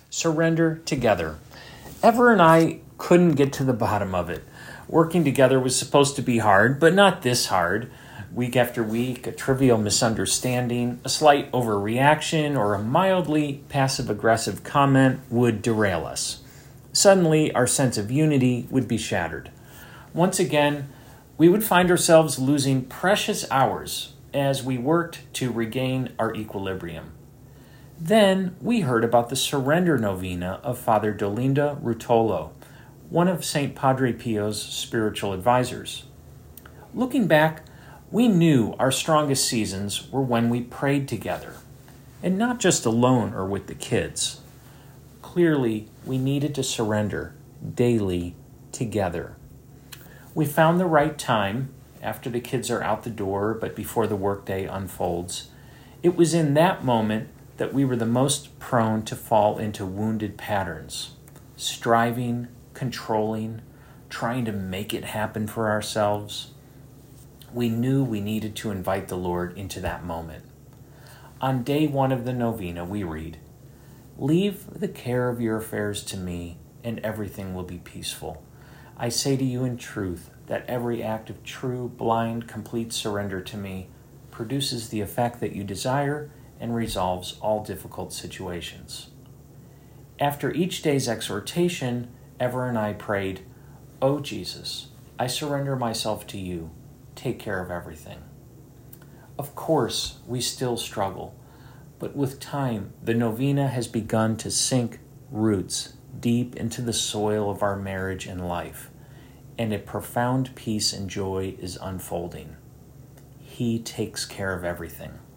Surrender together. Ever and I couldn't get to the bottom of it. Working together was supposed to be hard, but not this hard. Week after week, a trivial misunderstanding, a slight overreaction, or a mildly passive-aggressive comment would derail us. Suddenly, our sense of unity would be shattered. Once again, we would find ourselves losing precious hours as we worked to regain our equilibrium. Then we heard about the Surrender Novena of Father Dolinda Rutolo, one of St. Padre Pio's spiritual advisors. Looking back, we knew our strongest seasons were when we prayed together, and not just alone or with the kids. Clearly, we needed to surrender daily together. We found the right time, after the kids are out the door but before the workday unfolds. It was in that moment that we were the most prone to fall into wounded patterns, striving, controlling, trying to make it happen for ourselves. We knew we needed to invite the Lord into that moment. On day 1 of the novena, we read, "Leave the care of your affairs to me, and everything will be peaceful. I say to you in truth that every act of true, blind, complete surrender to me produces the effect that you desire and resolves all difficult situations." After each day's exhortation, Ever and I prayed, "O Jesus, I surrender myself to you. Take care of everything." Of course, we still struggle, but with time, the novena has begun to sink roots deep into the soil of our marriage and life, and a profound peace and joy is unfolding. He takes care of everything.